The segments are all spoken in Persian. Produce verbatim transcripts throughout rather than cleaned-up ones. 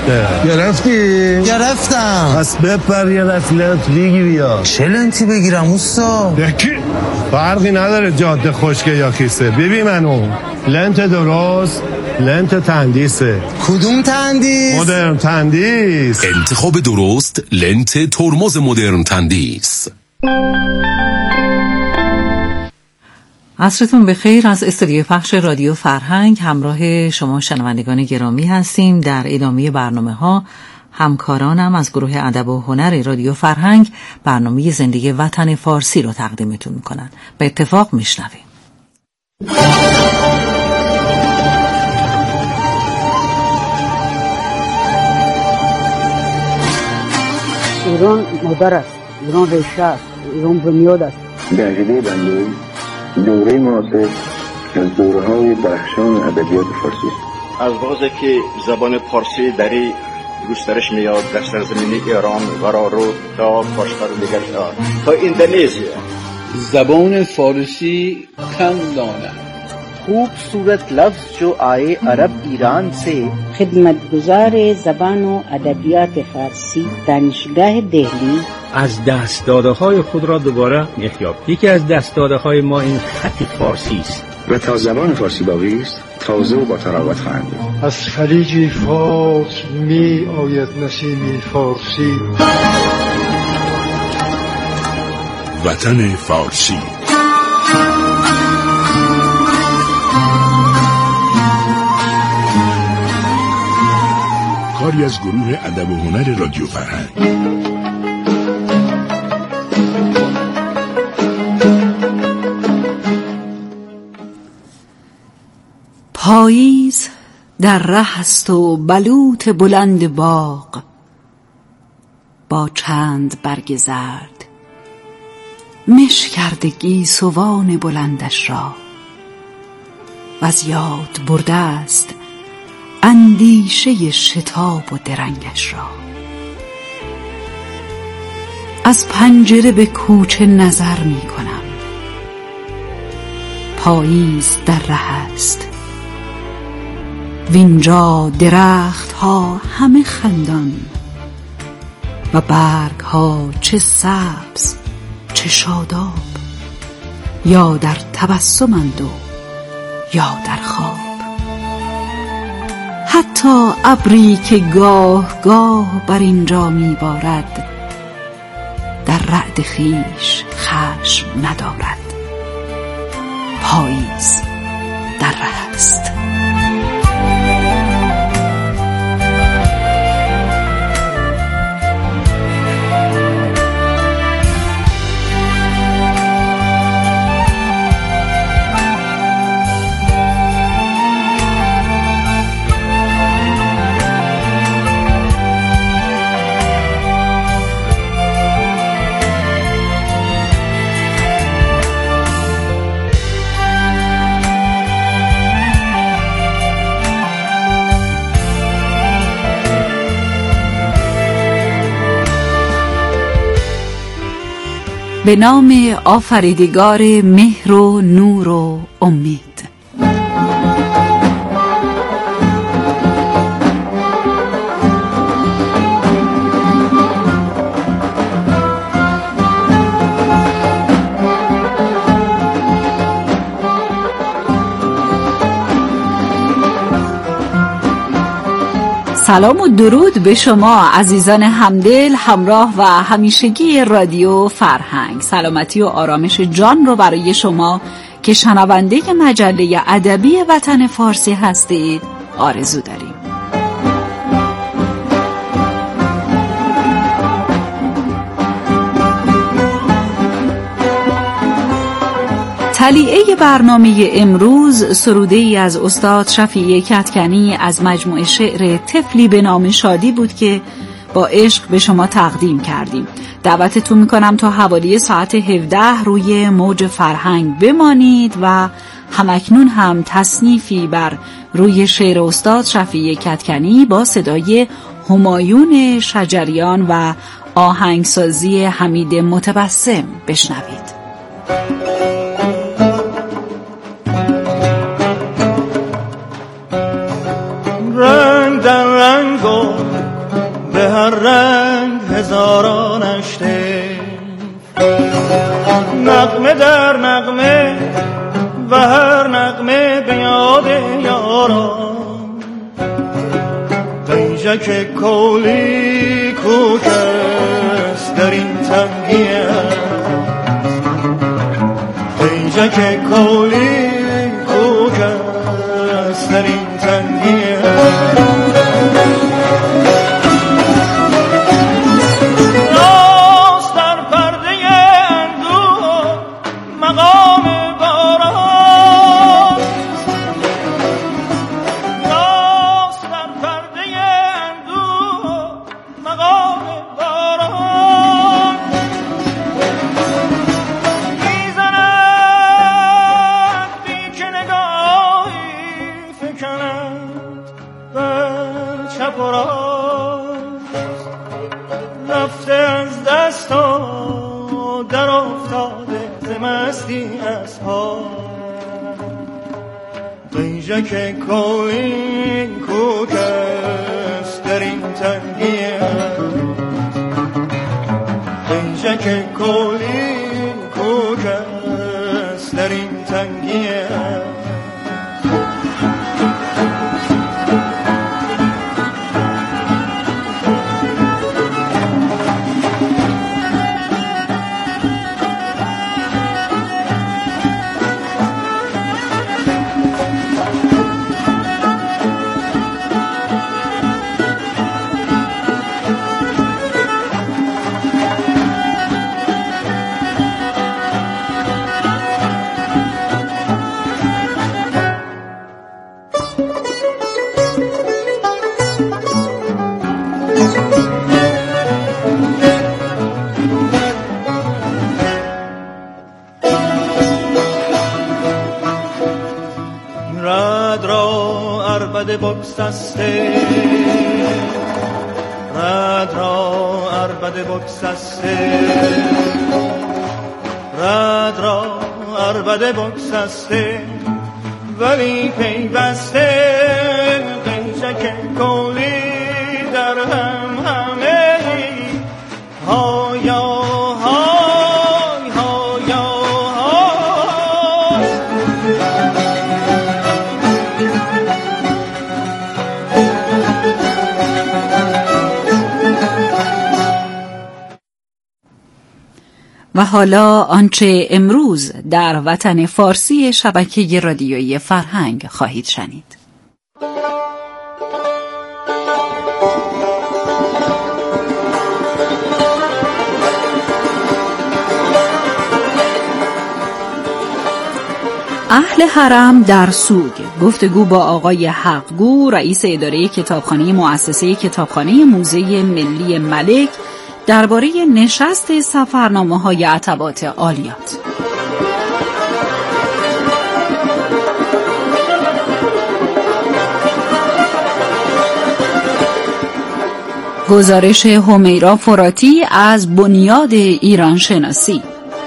گرفته. گرفتی؟ گرفتم. پس بپر یه دست لنت بگیری یا چه لنتی بگیرم اوستا؟ یکی فرقی نداره جاده خشکه یا کیسه. ببین منو لنت درست لنت تندیسه. کدوم تندیس؟ مدرن تندیس. انتخاب درست لنت ترمز مدرن تندیس. عصرتون بخیر. از استودیو پخش رادیو فرهنگ همراه شما شنوندگان گرامی هستیم. در ادامه برنامه ها همکارانم از گروه ادب و هنر رادیو فرهنگ برنامه زندگی وطن فارسی رو تقدیمتون میکنن. به اتفاق میشنویم. ایران مادر است، ایران ریشه است، ایران بنیاد است. در عقیده بنده دوره معاصر از دوره‌های درخشان ادبیات فارسی است. از وقتی که زبان فارسی دری گسترش میاد در سرزمین ایران ورارو تا کشور دیگر تا اندونزیا، زبان فارسی خندانه खूबसूरत लफ्ज जो आए अरब ईरान से। खिदमतगुजार ज़बान و ادبیات فارسی دانشگاه دهلی از دست‌داده‌های خود را دوباره یافت. یکی از دست‌داده‌های ما این خط فارسی است و تا زبان فارسی باقی است تازه و با تراوت خواهد بود. از خلیج فارس می آید نسیم فارسی. وطن فارسی. کاری از گروه ادب و هنر رادیو فرهنگ. پاییز در ره است و بلوط بلند باغ با چند برگ زرد مش کرده گیسوان بلندش را و از یاد برده است اندیشه شتاب و درنگش را. از پنجره به کوچه نظر می کنم. پاییز در ره است وینجا درخت ها همه خندان و برگ ها چه سبز چه شاداب، یا در تبسمند و یا در خواب. حتی ابری که گاه گاه بر اینجا میبارد در رعد خویش خشم ندارد. پاییز در ره است. به نام آفریدگار مهر و نور و امید. سلام و درود به شما عزیزان همدل، همراه و همیشگی رادیو فرهنگ. سلامتی و آرامش جان رو برای شما که شنونده مجله ادبی وطن فارسی هستید آرزو داریم. تلیعه برنامه امروز سروده‌ای از استاد شفیع کدکنی از مجموعه شعر طفلی به نام شادی بود که با عشق به شما تقدیم کردیم. دعوتتون میکنم تا حوالی ساعت هفده روی موج فرهنگ بمانید و همکنون هم تصنیفی بر روی شعر استاد شفیع کدکنی با صدای همایون شجریان و آهنگسازی حمید متبسم بشنوید. رنگ در رنگ گل به هر رنگ هزاران اشته، نغمه در نغمه و هر نغمه به یاد یاران. قیجک کولی کوکس در این تنگی است، قیجک کولی کوکس در این تنگی است. رفته از دست و در افتاده ز مستی اسب‌ها. قیجک کولی کوکس در این تنگی است، قیجک کولی کوکس در این تنگی است. رد را عربده بگسسته، رد را عربده بگسسته، رد را عربده بگسسته، ولی پیوسته قیجک کولی در هم همه هایا های هایا های. و حالا آنچه امروز در وطن فارسی شبکه رادیویی فرهنگ خواهید شنید. اهل حرم در سوگ، گفتگو با آقای حقگو، رئیس اداره کتابخانه مؤسسه کتابخانه موزه ملی ملک درباره نشست سفرنامه‌های عتبات عالیات. گزارش همیرا فراتی از بنیاد ایران شناسی.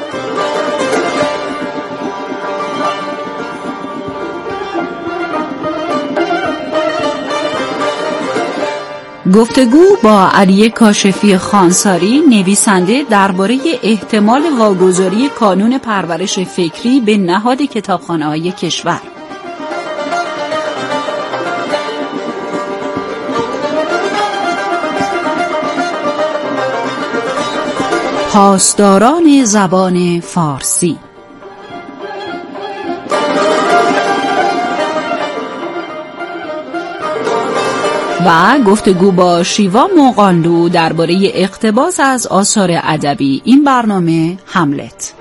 گفتگو با علی کاشفی خانساری، نویسنده، درباره احتمال واگذاری کانون پرورش فکری به نهاد کتابخانه‌های کشور. پاسداران زبان فارسی. و گفتگو با شیوا مقانلو درباره اقتباس از آثار ادبی. این برنامه هملت.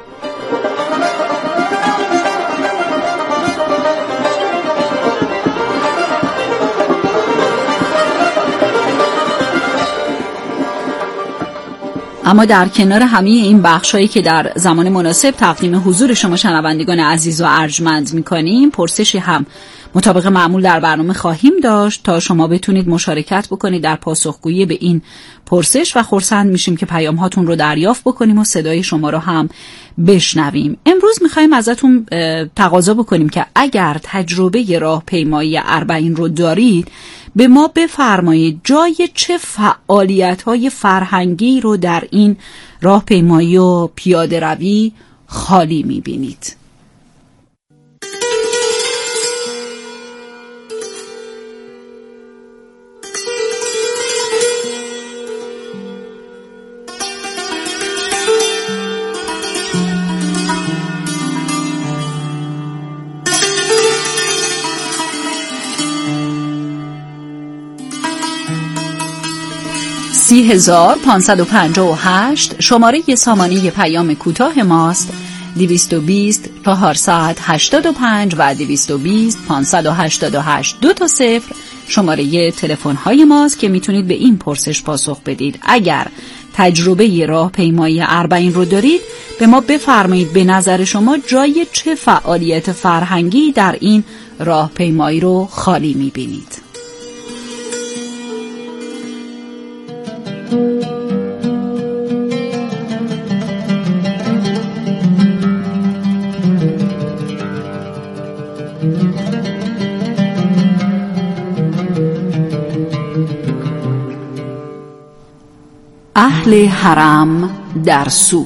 اما در کنار همه این بخشایی که در زمان مناسب تقدیم حضور شما شنوندگان عزیز و ارجمند می‌کنیم، پرسشی هم مطابق معمول در برنامه خواهیم داشت تا شما بتونید مشارکت بکنید در پاسخگویی به این پرسش و خرسند میشیم که پیام هاتون رو دریافت بکنیم و صدای شما رو هم بشنویم. امروز میخوایم ازتون تقاضا بکنیم که اگر تجربه راهپیمایی اربعین رو دارید به ما بفرمایید جای چه فعالیت‌های فرهنگی رو در این راهپیمایی و پیاده روی خالی می‌بینید. سی هزار پانصد و پنجاه و هشت شماره سامانه پیام کوتاه ماست. دویست و بیست چهارصد هشتاد و پنج و دویست و بیست پانصد و هشتاد و هشت دو تا صفر شماره تلفن های ماست که میتونید به این پرسش پاسخ بدید. اگر تجربه راهپیمایی اربعین رو دارید به ما بفرمایید به نظر شما جای چه فعالیت فرهنگی در این راهپیمایی رو خالی میبینید. اهل حرم در سوگ.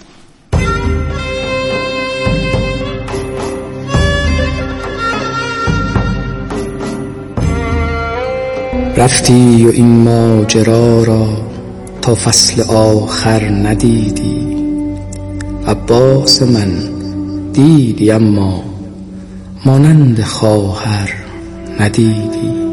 رفتی و این ماجرا را تا فصل آخر ندیدی. عباس من دیدی اما مانند خواهر ندیدی.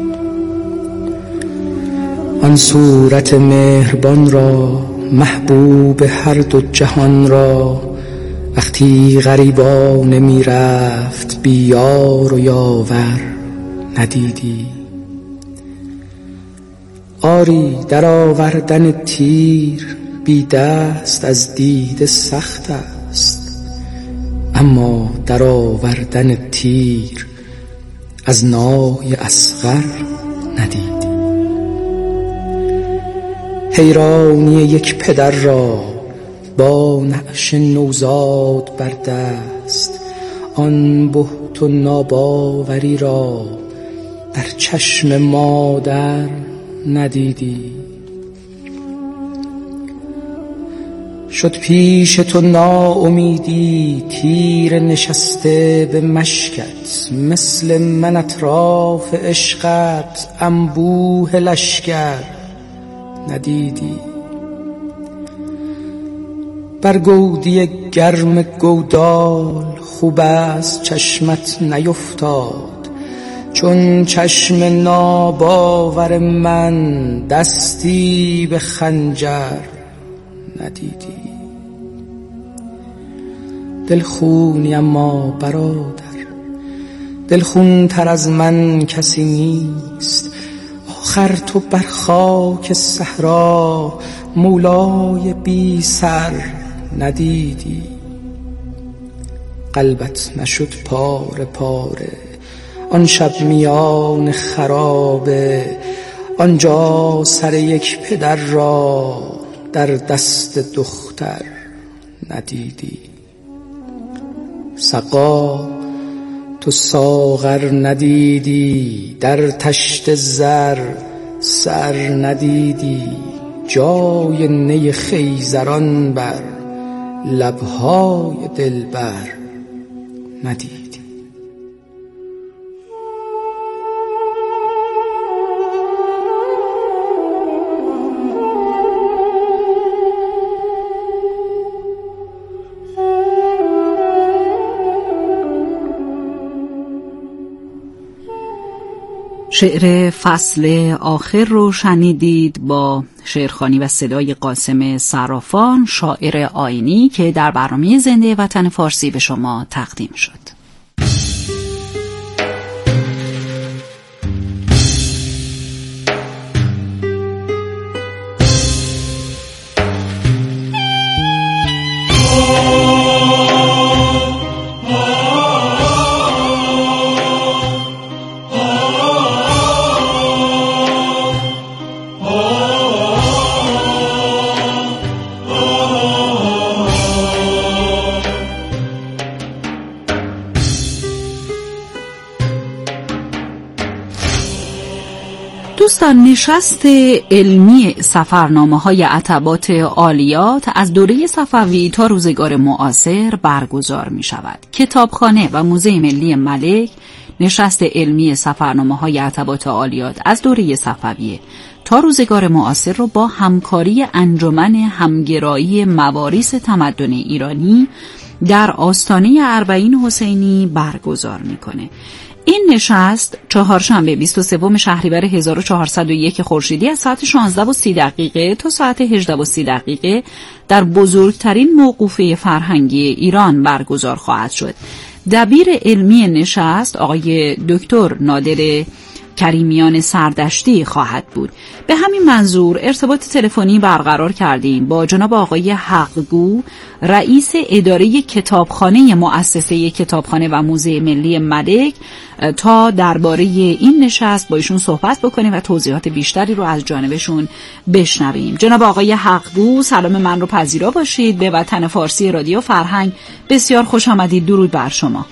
آن صورت مهربان را محبوب هر دو جهان را وقتی غریبانه می رفت بی یار و یاور ندیدی. آری در آوردن تیر بی دست از دید سخت است، اما در آوردن تیر از نای اصغر ندیدی. حیرانی یک پدر را با نعش نوزاد بر دست، آن بهت و ناباوری را در چشم مادر ندیدی. شد پیش تو ناامیدی تیر نشسته به مشکت، مثل من اطراف عشقت انبوه لشکر ندیدی. بر گودی گرم گودال خوب است چشمت نیفتاد، چون چشم ناباور من دستی به خنجر ندیدی. دلخونی اما برادر، دلخون تر از من کسی نیست. آخر تو بر خاک صحرا مولای بی سر ندیدی. قلبت نشد پاره پاره آن شب میان خرابه، آنجا سر یک پدر را در دست دختر ندیدی. سقا تو ساغر ندیدی، در تشت زر سر ندیدی. جای نی خیزران بر لبهای دلبر ندیدی. شعر فصل آخر رو شنیدید با شعرخوانی و صدای قاسم صرافان، شاعر آیینی که در برنامه زنده وطن فارسی به شما تقدیم شد. دوستان، نشست علمی سفرنامه‌های عتبات عالیات از دوره صفوی تا روزگار معاصر برگزار می شود. کتابخانه و موزه ملی ملک نشست علمی سفرنامه‌های عتبات عالیات از دوره صفوی تا روزگار معاصر رو با همکاری انجمن همگرایی مواریث تمدن ایرانی در آستانه اربعین حسینی برگزار میکنه. این نشست چهارشنبه بیست و سوم شهریور هزار و چهارصد و یک خورشیدی از ساعت شانزده و سی دقیقه تا ساعت هجده و سی دقیقه در بزرگترین موقوفه فرهنگی ایران برگزار خواهد شد. دبیر علمی نشست آقای دکتر نادر کریمیان سردشتی خواهد بود. به همین منظور ارتباط تلفنی برقرار کردیم با جناب آقای حقگو، رئیس اداره کتابخانه مؤسسه کتابخانه و موزه ملی ملک، تا درباره این نشست با ایشون صحبت بکنیم و توضیحات بیشتری رو از جانبشون بشنویم. جناب آقای حقگو، سلام من رو پذیرا باشید. به وطن فارسی رادیو فرهنگ بسیار خوش آمدید. درود بر شما.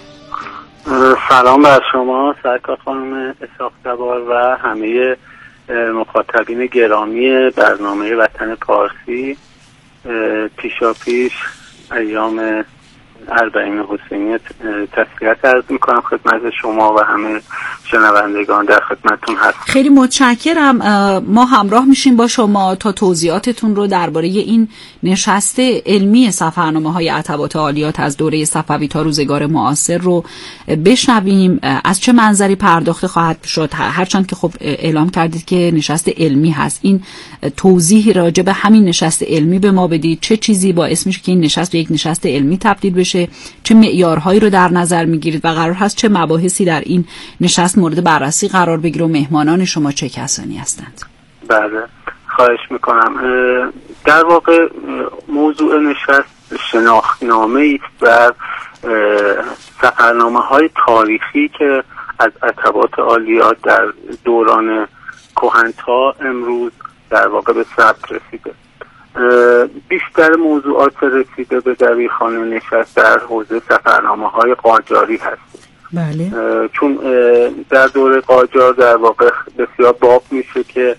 سلام بر شما سرکار خانم اسحاق جبار و همه مخاطبین گرامی برنامه وطن پارسی. پیشا پیش ایام اربعین حسینی تسلیت عرض میکنم خدمت شما و همه شنوندگان در خدمتتون هستم. خیلی متشکرم. ما همراه میشیم با شما تا توضیحاتتون رو درباره این نشست علمی سفرنامه‌های عتبات عالیات از دوره صفوی تا روزگار معاصر رو بشنویم. از چه منظری پرداخته خواهد شد؟ هرچند که خب اعلام کردید که نشست علمی هست، این توضیحی راجع به همین نشست علمی به ما بدید. چه چیزی باعث میشه که این نشست به یک نشست علمی تبدیل بشه؟ چه معیارهایی رو در نظر میگیرید و قرار هست چه مباحثی در این نشست مورد بررسی قرار بگیره و مهمانان شما چه کسانی هستند؟ بله، خواهش میکنم. در واقع موضوع نشست شناختنامه است بر سفرنامه‌های تاریخی که از عتبات عالیات در دوران کهن تا امروز در واقع به ثبت رسیده. بیشتر موضوعات رسیده به دبیرخانه نشست در حوزه سفرنامه‌های قاجاری هست. بله. چون در دوره قاجار در واقع بسیار باب میشه که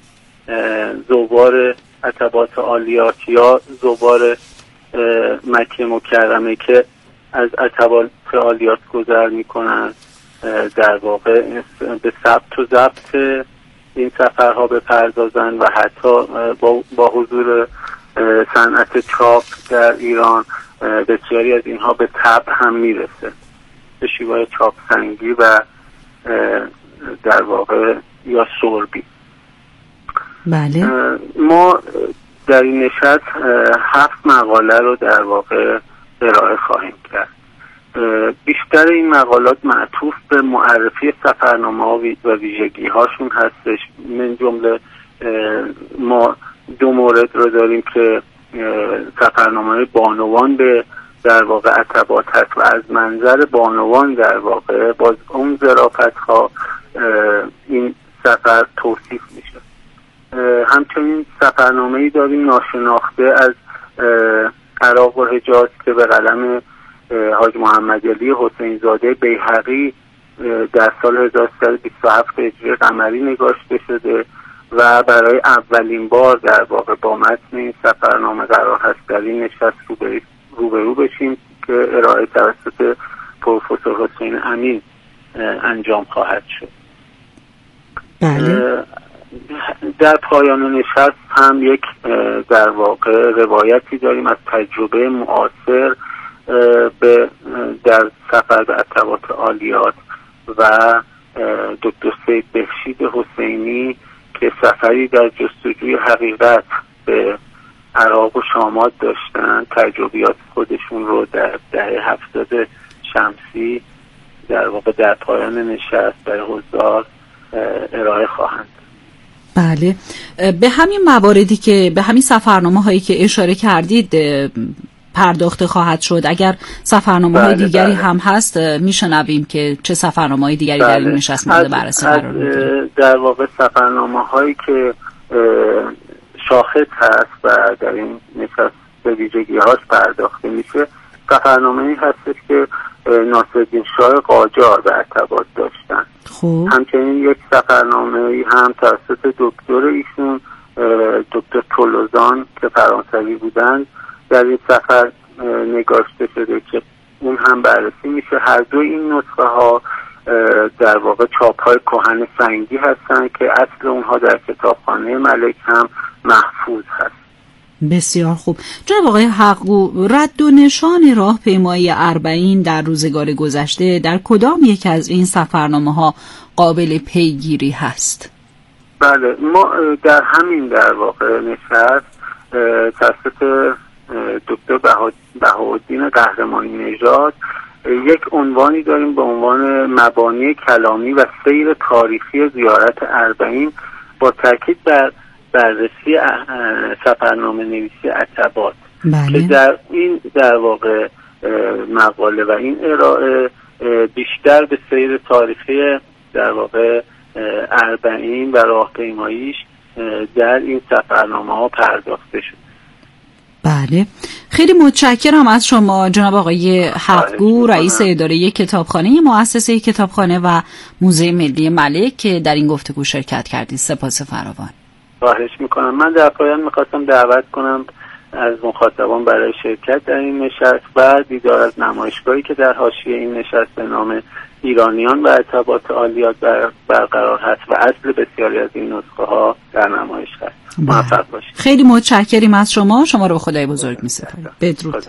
زوار عتبات عالیات یا زوار مکه مکرمه که از عتبات عالیات گذر میکنن در واقع به ثبت و ضبط این سفرها بپردازن و حتی با, با حضور صنعت چاپ در ایران بسیاری از اینها به طبع هم میرسه به شیوه چاپ سنگی و در واقع یا سربی. بله. ما در این نشست هفت مقاله رو در واقع ارائه خواهیم کرد. بیشتر این مقالات معطوف به معرفی سفرنامه و ویژگی هاشون هستش. من جمله ما دو مورد رو داریم که سفرنامه بانوان به در واقع عتبات هست و از منظر بانوان در واقع باز اون ظرافت ها این سفر توصیف میشه. همچنین سفرنامه‌ای داریم ناشناخته از عراق و حجاز که به قلم حاج محمد علی حسین زاده بیهقی در سال هزار و سیصد و بیست و هفت هجری قمری نگاشته شده و برای اولین بار در واقع با متن این سفرنامه قرار هست در این نشست روبرو بشیم که ارائه توسط پروفسور حسین امین انجام خواهد شد. بله. در پایان نشست هم یک در واقع روایتی داریم از تجربه معاصر به در سفر به عتبات عالیات و دکتر سید بخشید حسینی که سفری در جستجوی حقیقت به عراق و شامات داشتن، تجربیات خودشون رو در دهه هفتاد شمسی در واقع در پایان نشست در حضار ارائه خواهند. بله. به همین مواردی که به همین سفرنامه هایی که اشاره کردید پرداخته خواهد شد. اگر سفرنامه های دیگری بله. هم هست میشنویم که چه سفرنامه های دیگری بله. در این نشست مورد بررسی قرار میگیره. در واقع سفرنامه هایی که شاخص هست و در این نشست به ویژگی هاش پرداخته میشه، سفرنامه ای هستش که ناصرالدین شاه قاجار به عتبات داشتن. خب. همچنین یک سفرنامه هم توسط دکتر ایشون دکتر تولوزان که فرانسوی بودند در این سفر نگاشته شده که اون هم بررسی میشه. هر دو این نسخه ها در واقع چاپ های کهن سنگی هستن که اصل اونها در کتابخانه ملک هم محفوظ هست. بسیار خوب. جناب آقای حقگو، رد و نشان راهپیمایی اربعین در روزگار گذشته در کدام یک از این سفرنامه ها قابل پیگیری هست؟ بله، ما در همین در واقع نشست توسط دکتر بهاءالدین قهرمانی نژاد یک عنوانی داریم به عنوان مبانی کلامی و سیر تاریخی زیارت اربعین با تاکید بر بررسی سفرنامه نویسی عتبات. بله. که در این در واقع مقاله و این ارائه بیشتر به سیر تاریخی در واقع اربعین و راهپیماییش در این سفرنامه ها پرداخته شد. بله، خیلی متشکرم از شما جناب آقای حقگو، رئیس اداره کتابخانه مؤسسه کتابخانه و موزه ملی ملک که در این گفتگو شرکت کردید. سپاس فراوان. خواهش میکنم. من در پایان میخواستم دعوت کنم از مخاطبان برای شرکت در این نشست و دیدار از نمایشگاهی که در حاشیه این نشست به نام ایرانیان و ارتباط عالیات بر برقرار هست و اصل بسیاری از این نسخه ها در نمایش هست. موفق باشید. خیلی متشکریم از شما. شما رو به خدای بزرگ می‌سپاریم. بدرود.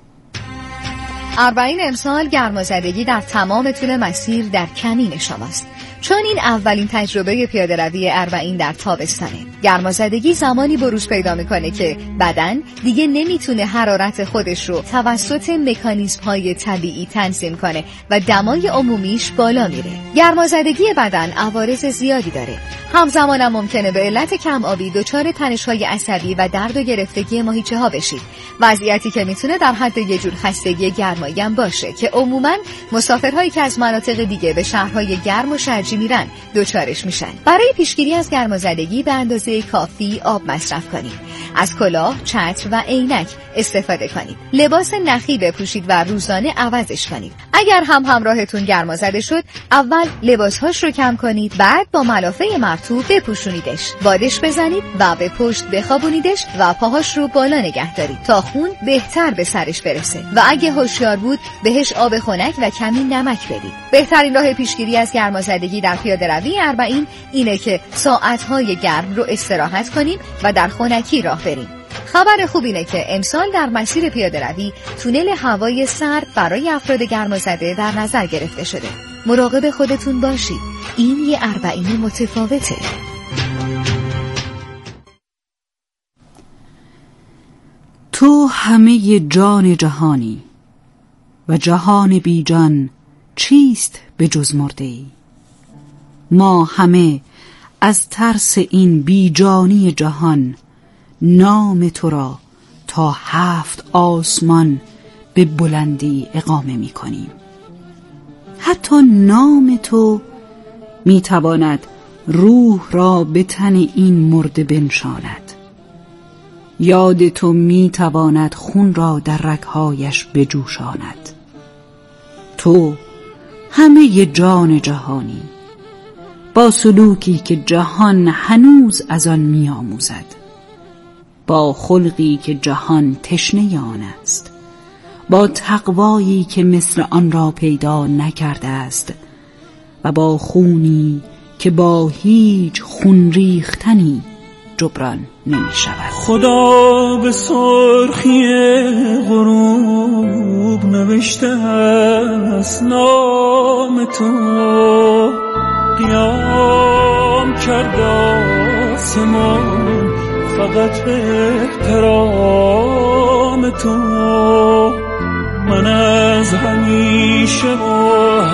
اربعین امسال گرمازدگی در تمام طول مسیر در کمین شماست، چون این اولین تجربه پیاده‌روی اربعین در تابستانه. گرمازدگی زمانی بروز پیدا میکنه که بدن دیگه نمیتونه حرارت خودش رو توسط مکانیزم‌های طبیعی تنظیم کنه و دمای عمومیش بالا میره. گرمازدگی بدن عوارض زیادی داره. همزمان هم ممکنه به علت کم آبی دچار تنش‌های عصبی و درد و گرفتگی ماهیچه ها بشید، وضعیتی که میتونه در حد یه جور خستگی گرمایی هم باشه که عموماً مسافرهایی که از مناطق دیگه به شهرهای گرم و شرجی میرن دوچارش میشن. برای پیشگیری از گرمازدگی به اندازه کافی آب مصرف کنید. از کلاه، چتر و عینک استفاده کنید. لباس نخی بپوشید و روزانه عوضش کنید. اگر هم همراهتون گرمازده شد، اول لباسهاش رو کم کنید، بعد با ملافه مرطوب بپوشونیدش، بادش بزنید و به پشت بخوابونیدش و پاهاش رو بالا نگه دارید تا خون بهتر به سرش برسه و اگه هوشیار بود بهش آب خنک و کمی نمک بدید. بهترین راه پیشگیری از گرمازدگی در پیاده‌روی اربعین اینه که ساعت‌های گرم رو استراحت کنیم و در خنکی راه بریم. خبر خوب اینه که امسال در مسیر پیاده‌روی تونل هوای سرد برای افراد گرمازده در نظر گرفته شده. مراقب خودتون باشید. این یه اربعین متفاوته. تو همه جان جهانی و جهان بی جان چیست به جز مرده‌ای؟ ما همه از ترس این بیجانی جهان نام تو را تا هفت آسمان به بلندی اقامه می کنیم. حتی نام تو می تواند روح را به تن این مرده بنشاند. یاد تو می تواند خون را در رگ‌هایش بجوشاند. تو همه جان جهانی با سلوکی که جهان هنوز از آن می آموزد، با خلقی که جهان تشنه آن است، با تقوایی که مثل آن را پیدا نکرده است و با خونی که با هیچ خون ریختنی جبران نمی شود. خدا به سرخی غروب نوشته است نام تو، قیام کرده آسمان فقط به احترام تو. من از همیشه و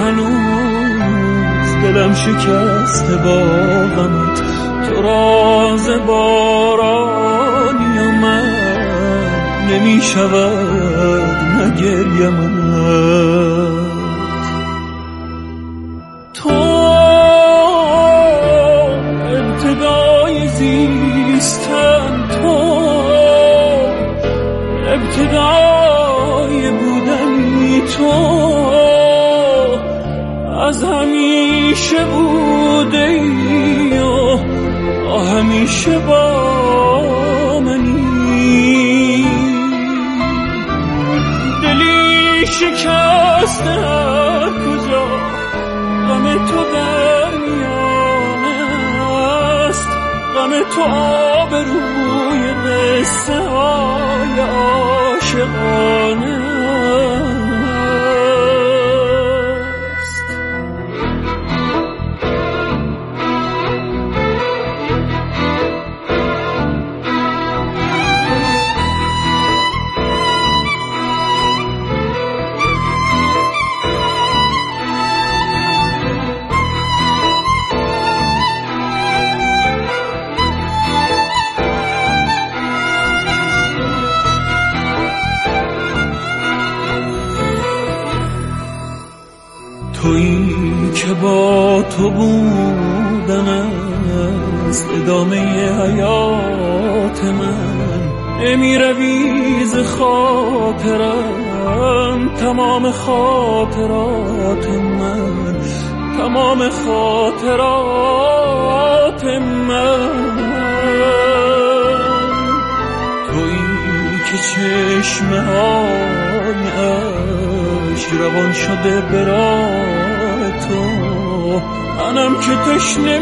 هنوز دلم شکسته با غمت، تو راز بارانی و من نمی شود نگریمت. تو ابتدای زیستن، تو ابتدای بودنی، تو از همیشه همیشه بوده ای و همیشه با منی، دلی شکسته هر کجا غم تو در میانه است، غم تو آب روی قصه های عاشقانه. تویی که با تو بودن است ادامه حیات من، نمی روی ز خاطرم تمام خاطرات من، تمام خاطرات من. تویی که چشمه های عشق روان شده برای تو، منم که تشنه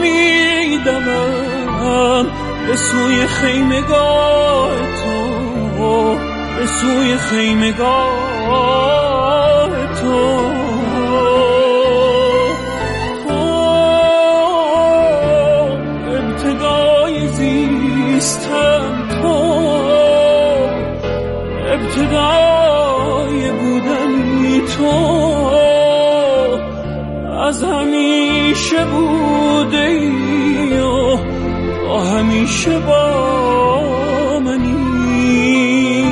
میدمم به سوی خیمگاه تو، به سوی خیمگاه تو. تو ابتدای زیستم، تو ابتدای بودنی، تو از همیشه بوده ای و همیشه با منی،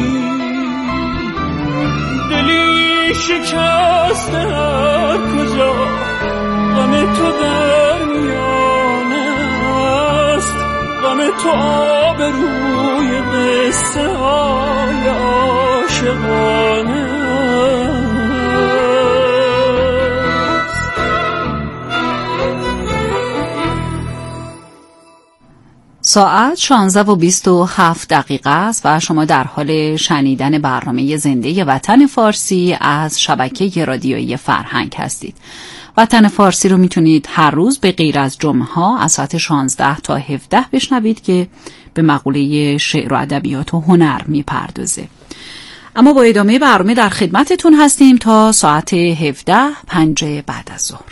دلی شکسته هر کجا غم تو در میانه است، غم تو آب روی قصه های عاشقانه. ساعت شانزده و بیست و هفت دقیقه است و شما در حال شنیدن برنامه زنده وطن فارسی از شبکه رادیویی فرهنگ هستید. وطن فارسی رو میتونید هر روز به غیر از جمعه ها از ساعت شانزده تا هفده بشنوید که به مقوله شعر و ادبیات و هنر میپردازه. اما با ادامه برنامه در خدمتتون هستیم تا ساعت هفده پنج بعد از ظهر.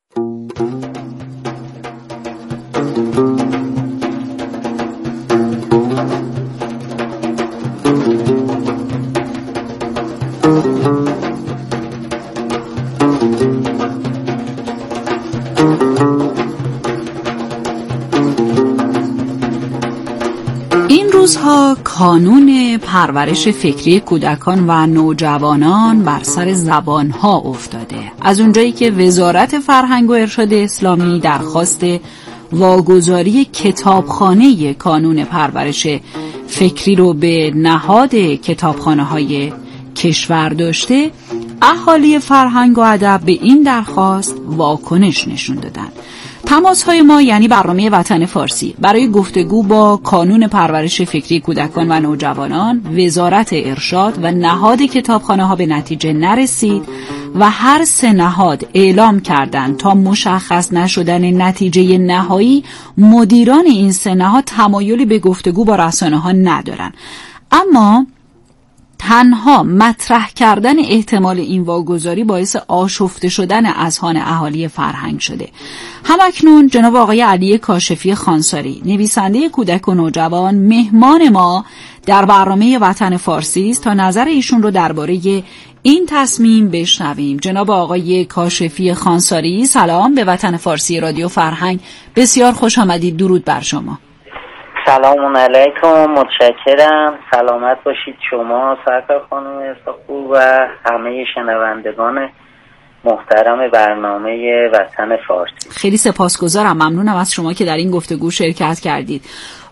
این روزها کانون پرورش فکری کودکان و نوجوانان بر سر زبانها افتاده. از اونجایی که وزارت فرهنگ و ارشاد اسلامی درخواست واگذاری کتابخانه کانون پرورش فکری رو به نهاد کتابخانه‌های کشور داشته، اهالی فرهنگ و ادب به این درخواست واکنش نشون دادن. تماس‌های ما یعنی برنامه وطن فارسی برای گفتگو با کانون پرورش فکری کودکان و نوجوانان، وزارت ارشاد و نهاد کتابخانه‌ها به نتیجه نرسید و هر سه نهاد اعلام کردند تا مشخص نشدن نتیجه نهایی مدیران این سه نهاد تمایلی به گفتگو با رسانه‌ها ندارن. اما تنها مطرح کردن احتمال این واگذاری باعث آشفته شدن اذهان اهالی فرهنگ شده. همکنون جناب آقای علی کاشفی خانساری، نویسنده کودک و نوجوان، مهمان ما در برنامه وطن فارسی است تا نظر ایشون رو درباره این تصمیم بشنویم. جناب آقای کاشفی خانساری، سلام، به وطن فارسی رادیو فرهنگ بسیار خوش آمدید. درود بر شما. سلام علیکم، متشکرم. سلامت باشید شما سرکار خانم اساقو و همه شنوندگان محترم برنامه وطن فارسی. خیلی سپاسگزارم، ممنونم از شما که در این گفتگو شرکت کردید.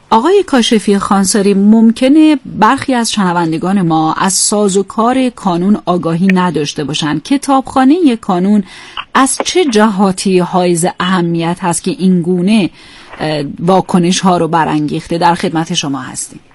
آقای کاشفی خانساری، ممکنه برخی از شنوندگان ما از سازوکار کانون آگاهی نداشته باشند. کتابخانه کانون از چه جهاتی حائز اهمیت هست که این گونه واکنش ها رو برانگیخته؟ در خدمت شما هستیم.